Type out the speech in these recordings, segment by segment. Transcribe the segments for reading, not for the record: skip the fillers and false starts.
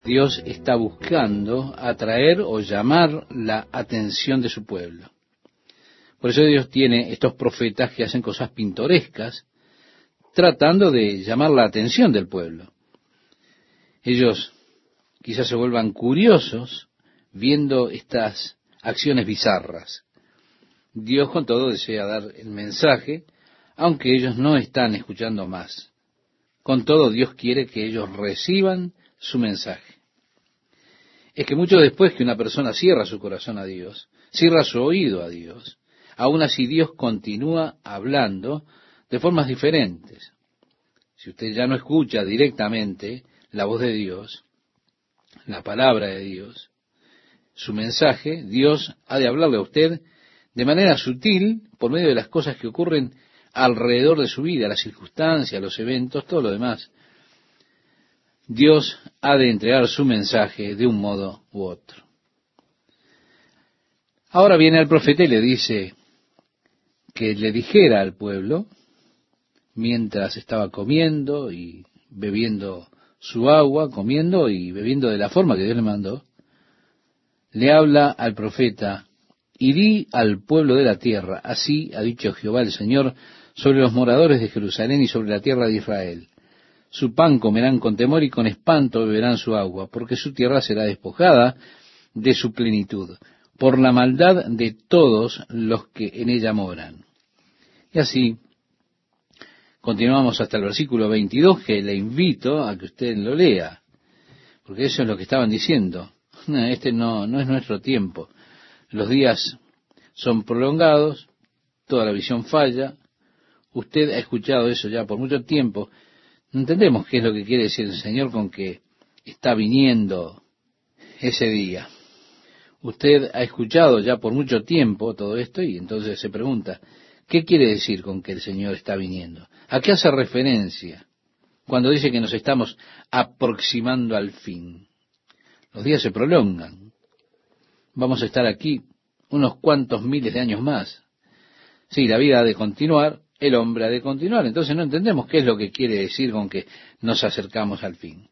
Dios está buscando atraer o llamar la atención de su pueblo. Por eso Dios tiene estos profetas que hacen cosas pintorescas, tratando de llamar la atención del pueblo. Ellos quizás se vuelvan curiosos viendo estas acciones bizarras. Dios con todo desea dar el mensaje, aunque ellos no están escuchando más. Con todo Dios quiere que ellos reciban su mensaje. Es que mucho después que una persona cierra su corazón a Dios, cierra su oído a Dios, aún así Dios continúa hablando de formas diferentes. Si usted ya no escucha directamente la voz de Dios, la palabra de Dios, su mensaje, Dios ha de hablarle a usted de manera sutil por medio de las cosas que ocurren alrededor de su vida, las circunstancias, los eventos, todo lo demás. Dios ha de entregar su mensaje de un modo u otro. Ahora viene el profeta y le dice que le dijera al pueblo, mientras estaba comiendo y bebiendo su agua, comiendo y bebiendo de la forma que Dios le mandó, le habla al profeta, y di al pueblo de la tierra, así ha dicho Jehová el Señor, sobre los moradores de Jerusalén y sobre la tierra de Israel. Su pan comerán con temor y con espanto beberán su agua, porque su tierra será despojada de su plenitud, por la maldad de todos los que en ella moran. Y así, continuamos hasta el versículo 22, que le invito a que usted lo lea, porque eso es lo que estaban diciendo. Este no es nuestro tiempo. Los días son prolongados, toda la visión falla. Usted ha escuchado eso ya por mucho tiempo. No entendemos qué es lo que quiere decir el Señor con que está viniendo ese día. Usted ha escuchado ya por mucho tiempo todo esto y entonces se pregunta, ¿qué quiere decir con que el Señor está viniendo? ¿A qué hace referencia cuando dice que nos estamos aproximando al fin? Los días se prolongan. Vamos a estar aquí unos cuantos miles de años más. Sí, la vida ha de continuar, el hombre ha de continuar. Entonces no entendemos qué es lo que quiere decir con que nos acercamos al fin.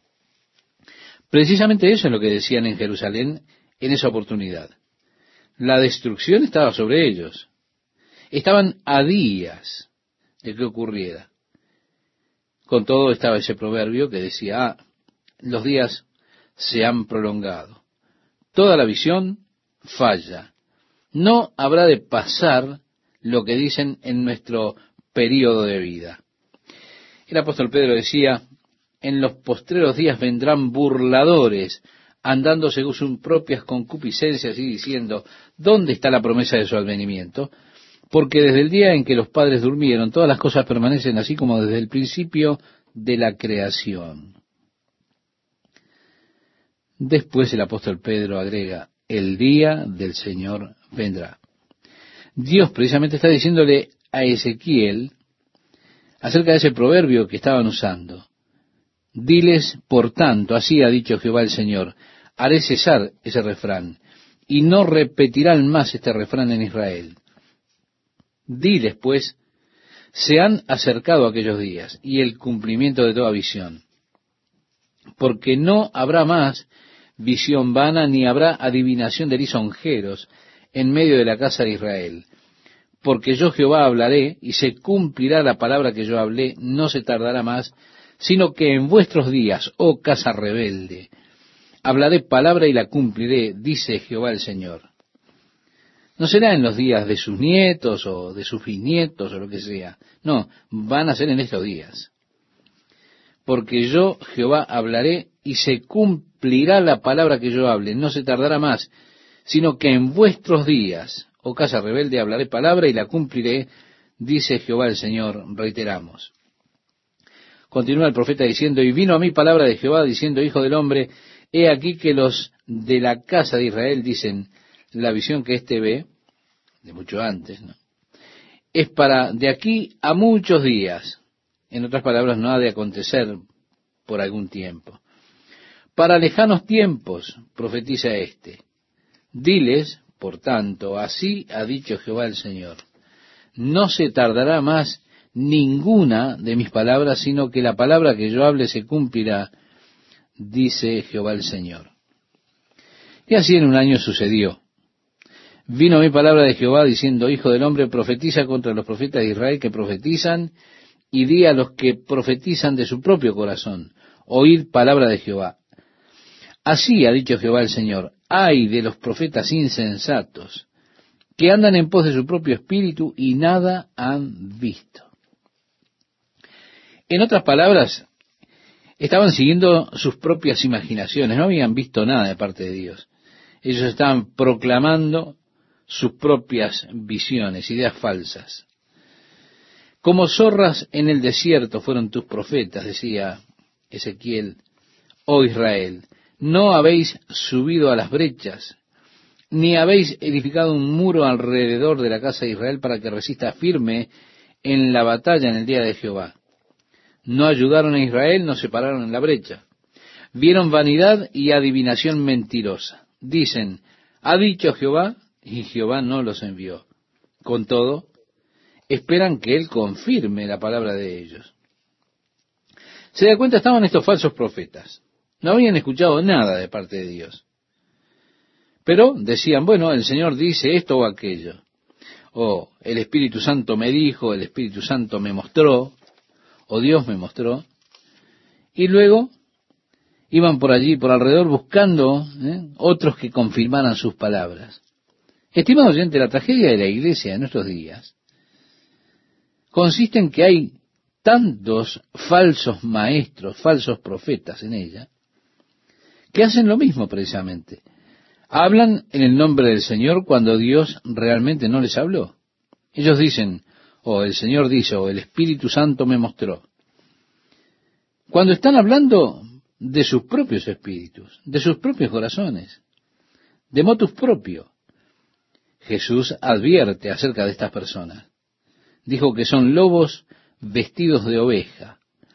Precisamente eso es lo que decían en Jerusalén en esa oportunidad. La destrucción estaba sobre ellos. Estaban a días de que ocurriera. Con todo estaba ese proverbio que decía, los días se han prolongado. Toda la visión falla. No habrá de pasar lo que dicen en nuestro período de vida. El apóstol Pedro decía, en los postreros días vendrán burladores, andando según sus propias concupiscencias y diciendo, ¿dónde está la promesa de su advenimiento? Porque desde el día en que los padres durmieron, todas las cosas permanecen así como desde el principio de la creación. Después el apóstol Pedro agrega, el día del Señor vendrá. Dios precisamente está diciéndole a Ezequiel acerca de ese proverbio que estaban usando. Diles, por tanto, así ha dicho Jehová el Señor, haré cesar ese refrán, y no repetirán más este refrán en Israel. Diles, pues, se han acercado aquellos días, y el cumplimiento de toda visión. Porque no habrá más visión vana, ni habrá adivinación de lisonjeros en medio de la casa de Israel. Porque yo Jehová hablaré, y se cumplirá la palabra que yo hablé, no se tardará más, sino que en vuestros días, oh casa rebelde, hablaré palabra y la cumpliré, dice Jehová el Señor. No será en los días de sus nietos, o de sus bisnietos, o lo que sea. No, van a ser en estos días. Porque yo Jehová hablaré, y se cumplirá la palabra que yo hable, no se tardará más, sino que en vuestros días, oh casa rebelde, hablaré palabra y la cumpliré, dice Jehová el Señor, reiteramos. Continúa el profeta diciendo, y vino a mí palabra de Jehová, diciendo, hijo del hombre, he aquí que los de la casa de Israel dicen, la visión que éste ve, de mucho antes, ¿no?, es para de aquí a muchos días. En otras palabras, no ha de acontecer por algún tiempo. Para lejanos tiempos, profetiza éste. Diles, por tanto, así ha dicho Jehová el Señor, no se tardará más ninguna de mis palabras, sino que la palabra que yo hable se cumplirá, dice Jehová el Señor. Y así en un año sucedió. Vino mi palabra de Jehová diciendo, hijo del hombre, profetiza contra los profetas de Israel que profetizan, y di a los que profetizan de su propio corazón, oíd palabra de Jehová. Así ha dicho Jehová el Señor, ay de los profetas insensatos, que andan en pos de su propio espíritu y nada han visto. En otras palabras, estaban siguiendo sus propias imaginaciones, no habían visto nada de parte de Dios. Ellos estaban proclamando sus propias visiones, ideas falsas. Como zorras en el desierto fueron tus profetas, decía Ezequiel, oh Israel, no habéis subido a las brechas, ni habéis edificado un muro alrededor de la casa de Israel para que resista firme en la batalla en el día de Jehová. No ayudaron a Israel, no se pararon en la brecha. Vieron vanidad y adivinación mentirosa. Dicen, ha dicho Jehová, y Jehová no los envió. Con todo, esperan que Él confirme la palabra de ellos. Se da cuenta, estaban estos falsos profetas. No habían escuchado nada de parte de Dios. Pero decían, bueno, el Señor dice esto o aquello. O el Espíritu Santo me dijo, el Espíritu Santo me mostró, o Dios me mostró. Y luego iban por allí, por alrededor, buscando otros que confirmaran sus palabras. Estimado oyente, la tragedia de la iglesia de nuestros días consiste en que hay tantos falsos maestros, falsos profetas en ella, que hacen lo mismo precisamente. Hablan en el nombre del Señor cuando Dios realmente no les habló. Ellos dicen, o el Señor dice, o el Espíritu Santo me mostró. Cuando están hablando de sus propios espíritus, de sus propios corazones, de motus propio. Jesús advierte acerca de estas personas. Dijo que son lobos vestidos de oveja.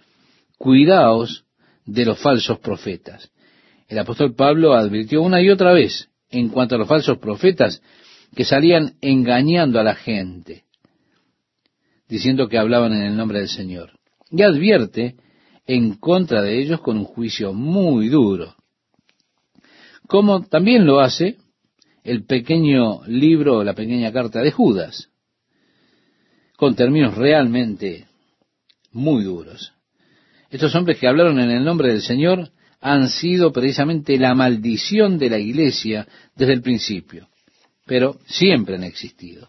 Cuidaos de los falsos profetas. El apóstol Pablo advirtió una y otra vez en cuanto a los falsos profetas que salían engañando a la gente, diciendo que hablaban en el nombre del Señor. Y advierte en contra de ellos con un juicio muy duro, como también lo hace el pequeño libro, la pequeña carta de Judas, con términos realmente muy duros. Estos hombres que hablaron en el nombre del Señor han sido precisamente la maldición de la iglesia desde el principio, pero siempre han existido.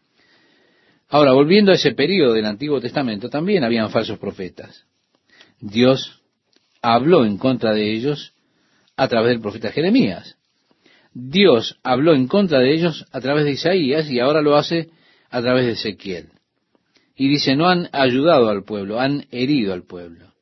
Ahora, volviendo a ese período del Antiguo Testamento, también habían falsos profetas. Dios habló en contra de ellos a través del profeta Jeremías. Dios habló en contra de ellos a través de Isaías y ahora lo hace a través de Ezequiel. Y dice, no han ayudado al pueblo, han herido al pueblo.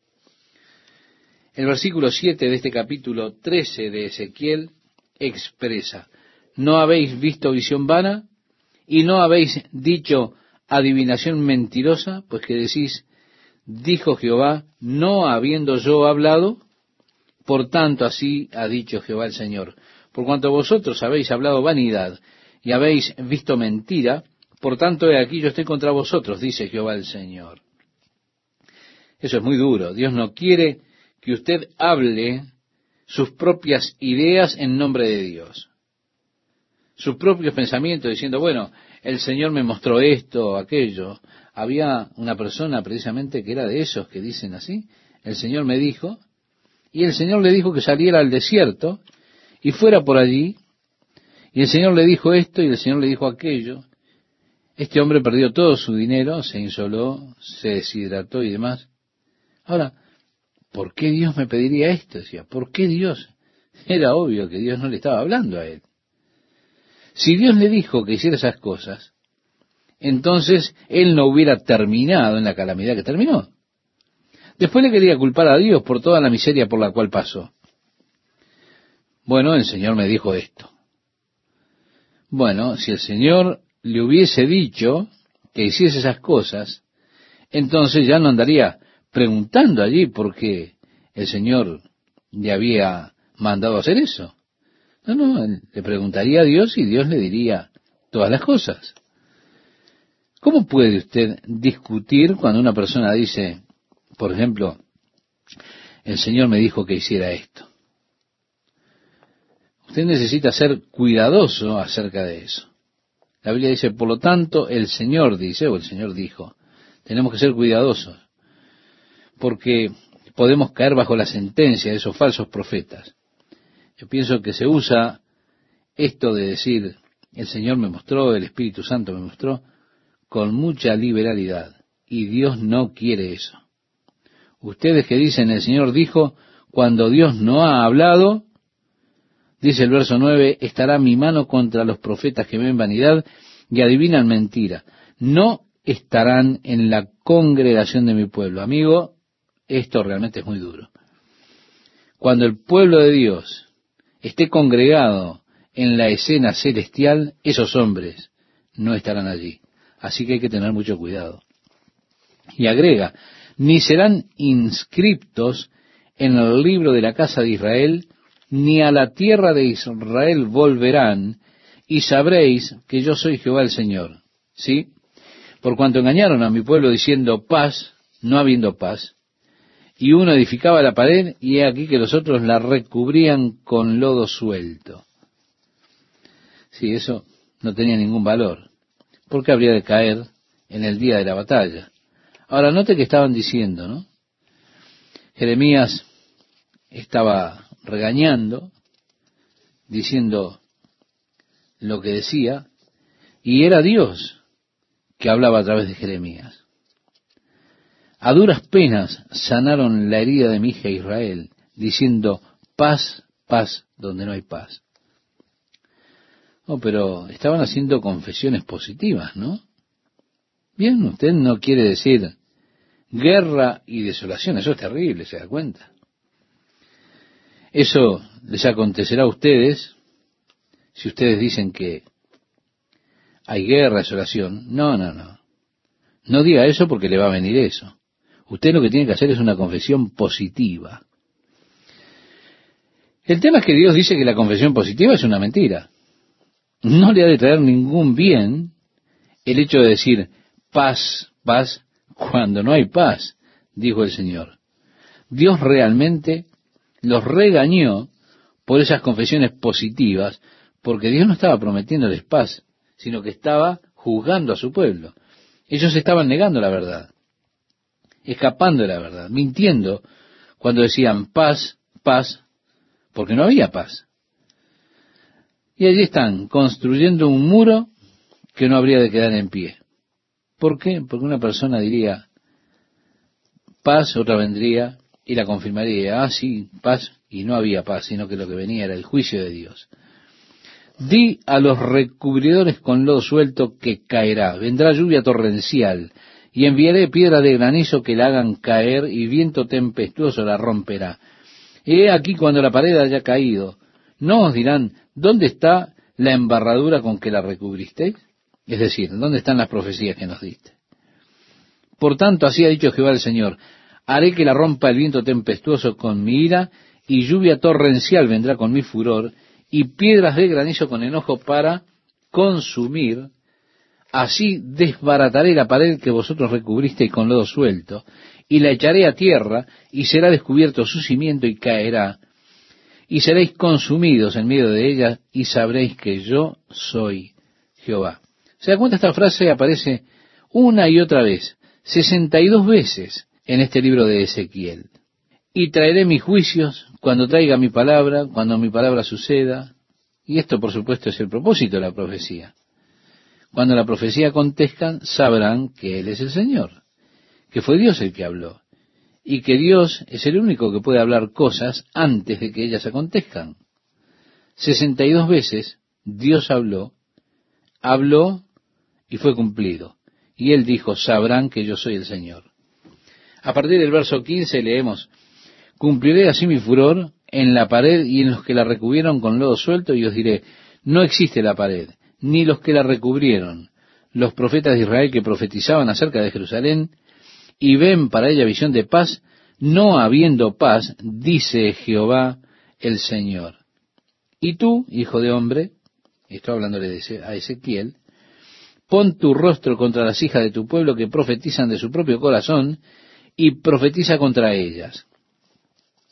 El versículo 7 de este capítulo 13 de Ezequiel expresa, ¿no habéis visto visión vana? ¿Y no habéis dicho adivinación mentirosa? Pues que decís, dijo Jehová, no habiendo yo hablado, por tanto así ha dicho Jehová el Señor. Por cuanto vosotros habéis hablado vanidad y habéis visto mentira, por tanto he aquí yo estoy contra vosotros, dice Jehová el Señor. Eso es muy duro. Dios no quiere que usted hable sus propias ideas en nombre de Dios. Sus propios pensamientos diciendo, bueno, el Señor me mostró esto o aquello. Había una persona precisamente que era de esos que dicen así, el Señor me dijo, y el Señor le dijo que saliera al desierto y fuera por allí, y el Señor le dijo esto y el Señor le dijo aquello. Este hombre perdió todo su dinero, se insoló, se deshidrató y demás. Ahora, ¿por qué Dios me pediría esto? Decía, ¿por qué Dios? Era obvio que Dios no le estaba hablando a él. Si Dios le dijo que hiciera esas cosas, entonces él no hubiera terminado en la calamidad que terminó. Después le quería culpar a Dios por toda la miseria por la cual pasó. Bueno, el Señor me dijo esto. Bueno, si el Señor le hubiese dicho que hiciese esas cosas, entonces ya no andaría preguntando allí por qué el Señor le había mandado hacer eso. No, él le preguntaría a Dios y Dios le diría todas las cosas. ¿Cómo puede usted discutir cuando una persona dice, por ejemplo, el Señor me dijo que hiciera esto. Usted necesita ser cuidadoso acerca de eso. La Biblia dice, por lo tanto, el Señor dice, o el Señor dijo, tenemos que ser cuidadosos, porque podemos caer bajo la sentencia de esos falsos profetas. Yo pienso que se usa esto de decir, el Señor me mostró, el Espíritu Santo me mostró, con mucha liberalidad, y Dios no quiere eso. Ustedes que dicen, el Señor dijo, cuando Dios no ha hablado, dice el verso 9, estará mi mano contra los profetas que ven vanidad y adivinan mentira. No estarán en la congregación de mi pueblo. Amigo, esto realmente es muy duro. Cuando el pueblo de Dios esté congregado en la escena celestial, esos hombres no estarán allí. Así que hay que tener mucho cuidado. Y agrega, ni serán inscriptos en el libro de la casa de Israel, ni a la tierra de Israel volverán, y sabréis que yo soy Jehová el Señor. ¿Sí? Por cuanto engañaron a mi pueblo diciendo paz, no habiendo paz, y uno edificaba la pared, y he aquí que los otros la recubrían con lodo suelto. Sí, eso no tenía ningún valor, porque habría de caer en el día de la batalla. Ahora, note que estaban diciendo, ¿no? Jeremías estaba regañando, diciendo lo que decía, y era Dios que hablaba a través de Jeremías. A duras penas sanaron la herida de mi hija Israel, diciendo, paz, paz, donde no hay paz. Oh, pero estaban haciendo confesiones positivas, ¿no? Bien, usted no quiere decir guerra y desolación, eso es terrible, ¿se da cuenta? Eso les acontecerá a ustedes si ustedes dicen que hay guerra, desolación. No, no, no. No diga eso porque le va a venir eso. Usted lo que tiene que hacer es una confesión positiva. El tema es que Dios dice que la confesión positiva es una mentira. No le ha de traer ningún bien el hecho de decir paz, paz, cuando no hay paz, dijo el Señor. Dios realmente los regañó por esas confesiones positivas, porque Dios no estaba prometiéndoles paz, sino que estaba juzgando a su pueblo. Ellos estaban negando la verdad, escapando de la verdad, mintiendo cuando decían paz, paz, porque no había paz. Y allí están, construyendo un muro que no habría de quedar en pie. ¿Por qué? Porque una persona diría paz, otra vendría y la confirmaría, ah, sí, paz, y no había paz, sino que lo que venía era el juicio de Dios. Di a los recubridores con lodo suelto que caerá, vendrá lluvia torrencial, y enviaré piedra de granizo que la hagan caer, y viento tempestuoso la romperá. He aquí cuando la pared haya caído, ¿no os dirán, dónde está la embarradura con que la recubristeis? Es decir, ¿dónde están las profecías que nos diste? Por tanto, así ha dicho Jehová el Señor, haré que la rompa el viento tempestuoso con mi ira, y lluvia torrencial vendrá con mi furor, y piedras de granizo con enojo para consumir. Así desbarataré la pared que vosotros recubristeis con lodo suelto, y la echaré a tierra, y será descubierto su cimiento y caerá, y seréis consumidos en medio de ella, y sabréis que yo soy Jehová. ¿Se da cuenta? Esta frase aparece una y otra vez, 62 veces en este libro de Ezequiel. Y traeré mis juicios cuando traiga mi palabra, cuando mi palabra suceda. Y esto, por supuesto, es el propósito de la profecía. Cuando la profecía acontezca, sabrán que Él es el Señor, que fue Dios el que habló, y que Dios es el único que puede hablar cosas antes de que ellas acontezcan. 62 veces Dios habló y fue cumplido. Y Él dijo, sabrán que yo soy el Señor. A partir del verso 15 leemos, cumpliré así mi furor en la pared y en los que la recubrieron con lodo suelto, y os diré, no existe la pared, ni los que la recubrieron, los profetas de Israel que profetizaban acerca de Jerusalén, y ven para ella visión de paz, no habiendo paz, dice Jehová el Señor. Y tú, hijo de hombre, estoy hablándole a Ezequiel, pon tu rostro contra las hijas de tu pueblo que profetizan de su propio corazón, y profetiza contra ellas.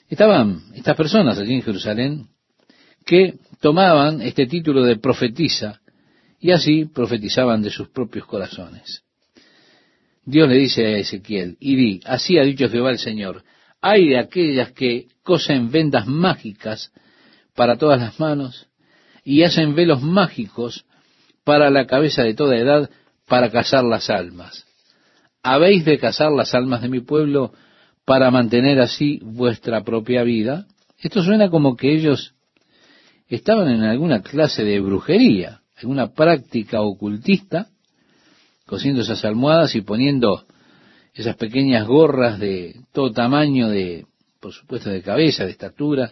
Estaban estas personas allí en Jerusalén que tomaban este título de profetisa y así profetizaban de sus propios corazones. Dios le dice a Ezequiel, y di, así ha dicho Jehová el Señor, hay de aquellas que cosen vendas mágicas para todas las manos y hacen velos mágicos para la cabeza de toda edad para cazar las almas. ¿Habéis de cazar las almas de mi pueblo para mantener así vuestra propia vida? Esto suena como que ellos estaban en alguna clase de brujería, alguna práctica ocultista, cosiendo esas almohadas y poniendo esas pequeñas gorras de todo tamaño, por supuesto de cabeza, de estatura,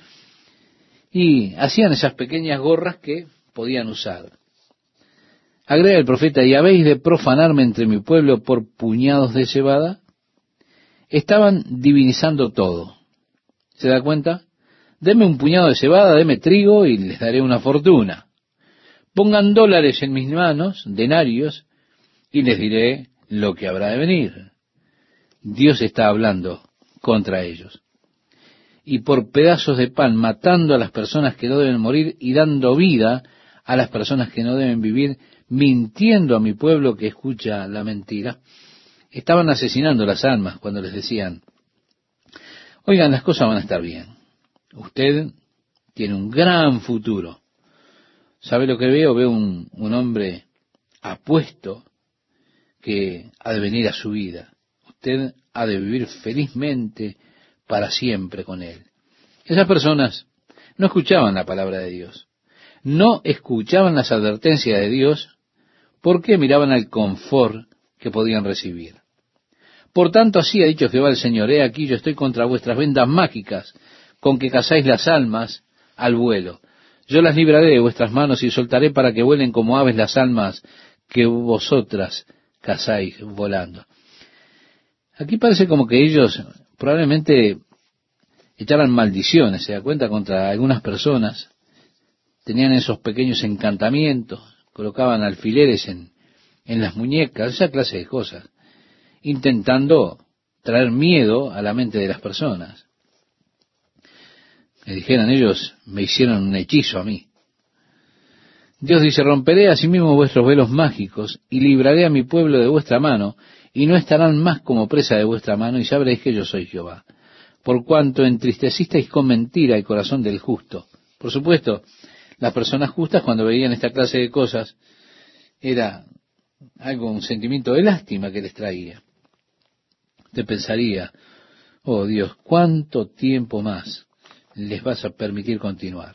y hacían esas pequeñas gorras que podían usar. Agrega el profeta, ¿y habéis de profanarme entre mi pueblo por puñados de cebada? Estaban divinizando todo. ¿Se da cuenta? Deme un puñado de cebada, deme trigo y les daré una fortuna. Pongan dólares en mis manos, denarios, y les diré lo que habrá de venir. Dios está hablando contra ellos. Y por pedazos de pan, matando a las personas que no deben morir y dando vida a las personas que no deben vivir, mintiendo a mi pueblo que escucha la mentira, estaban asesinando las almas cuando les decían, oigan, las cosas van a estar bien. Usted tiene un gran futuro. ¿Sabe lo que veo? Veo un hombre apuesto que ha de venir a su vida. Usted ha de vivir felizmente para siempre con él. Esas personas no escuchaban la palabra de Dios. No escuchaban las advertencias de Dios porque miraban al confort que podían recibir. Por tanto, así ha dicho Jehová el Señor, he aquí yo estoy contra vuestras vendas mágicas, con que cazáis las almas al vuelo. Yo las libraré de vuestras manos y soltaré para que vuelen como aves las almas que vosotras cazáis volando. Aquí parece como que ellos probablemente echaran maldiciones, se da cuenta, contra algunas personas. Tenían esos pequeños encantamientos, colocaban alfileres en las muñecas, esa clase de cosas, intentando traer miedo a la mente de las personas. Le dijeran ellos, me hicieron un hechizo a mí. Dios dice, romperé asimismo vuestros velos mágicos y libraré a mi pueblo de vuestra mano, y no estarán más como presa de vuestra mano, y sabréis que yo soy Jehová. Por cuanto entristecisteis con mentira el corazón del justo. Por supuesto, las personas justas cuando veían esta clase de cosas, era algo, un sentimiento de lástima que les traía. Usted pensaría, oh Dios, ¿cuánto tiempo más les vas a permitir continuar?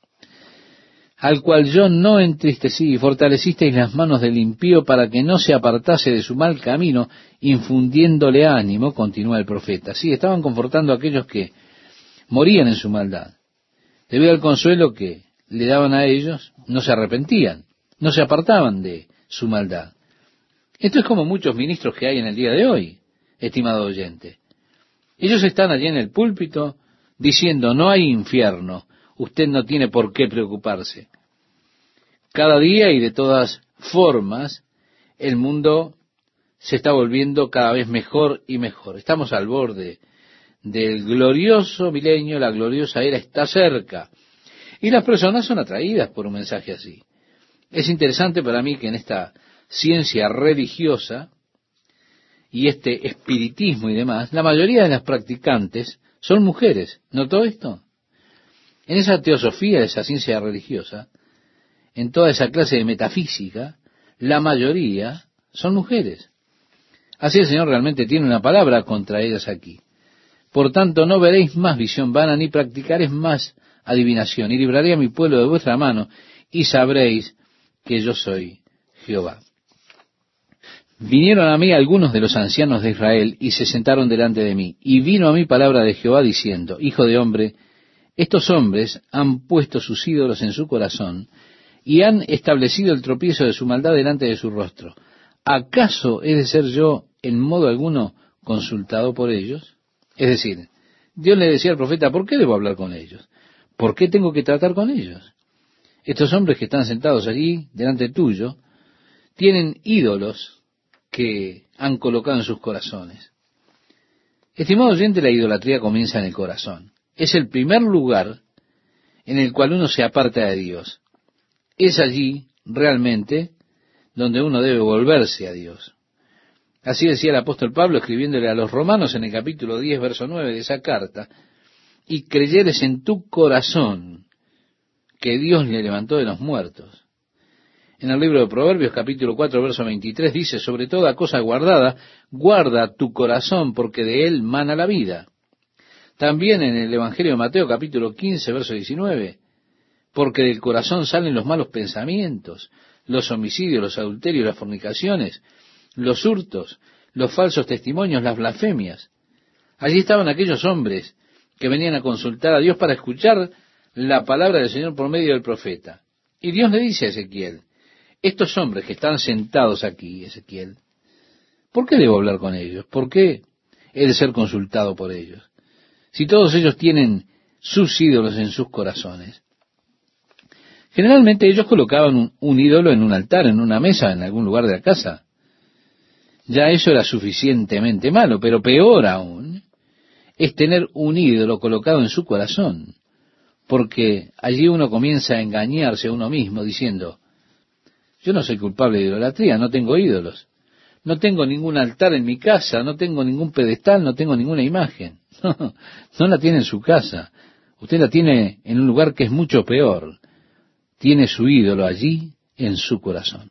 Al cual yo no entristecí y fortalecisteis las manos del impío para que no se apartase de su mal camino, infundiéndole ánimo, continúa el profeta. Sí, estaban confortando a aquellos que morían en su maldad. Debido al consuelo que le daban a ellos, no se arrepentían, no se apartaban de su maldad. Esto es como muchos ministros que hay en el día de hoy, estimado oyente. Ellos están allí en el púlpito diciendo, no hay infierno, usted no tiene por qué preocuparse. Cada día y de todas formas, el mundo se está volviendo cada vez mejor y mejor. Estamos al borde del glorioso milenio, la gloriosa era está cerca. Y las personas son atraídas por un mensaje así. Es interesante para mí que en esta ciencia religiosa y este espiritismo y demás, la mayoría de las practicantes son mujeres. ¿Notó esto? En esa teosofía, esa ciencia religiosa, en toda esa clase de metafísica, la mayoría son mujeres. Así el Señor realmente tiene una palabra contra ellas aquí. Por tanto, no veréis más visión vana, ni practicaréis más adivinación, y libraré a mi pueblo de vuestra mano, y sabréis que yo soy Jehová. Vinieron a mí algunos de los ancianos de Israel, y se sentaron delante de mí, y vino a mí palabra de Jehová diciendo, Hijo de hombre, estos hombres han puesto sus ídolos en su corazón, y han establecido el tropiezo de su maldad delante de su rostro. ¿Acaso he de ser yo en modo alguno consultado por ellos? Es decir, Dios le decía al profeta, ¿por qué debo hablar con ellos? ¿Por qué tengo que tratar con ellos? Estos hombres que están sentados allí, delante tuyo, tienen ídolos que han colocado en sus corazones. Estimado oyente, la idolatría comienza en el corazón. Es el primer lugar en el cual uno se aparta de Dios. Es allí realmente donde uno debe volverse a Dios. Así decía el apóstol Pablo escribiéndole a los romanos en el capítulo 10, verso 9 de esa carta: y creyeres en tu corazón que Dios le levantó de los muertos. En el libro de Proverbios, capítulo 4, verso 23, dice: sobre toda cosa guardada, guarda tu corazón, porque de él mana la vida. También en el Evangelio de Mateo, capítulo 15, verso 19, porque del corazón salen los malos pensamientos, los homicidios, los adulterios, las fornicaciones, los hurtos, los falsos testimonios, las blasfemias. Allí estaban aquellos hombres que venían a consultar a Dios para escuchar la palabra del Señor por medio del profeta. Y Dios le dice a Ezequiel: estos hombres que están sentados aquí, Ezequiel, ¿por qué debo hablar con ellos? ¿Por qué he de ser consultado por ellos? Si todos ellos tienen sus ídolos en sus corazones. Generalmente ellos colocaban un ídolo en un altar, en una mesa, en algún lugar de la casa. Ya eso era suficientemente malo, pero peor aún es tener un ídolo colocado en su corazón, porque allí uno comienza a engañarse a uno mismo diciendo: yo no soy culpable de idolatría, no tengo ídolos, no tengo ningún altar en mi casa, no tengo ningún pedestal, no tengo ninguna imagen. No la tiene en su casa, usted la tiene en un lugar que es mucho peor. Tiene su ídolo allí en su corazón.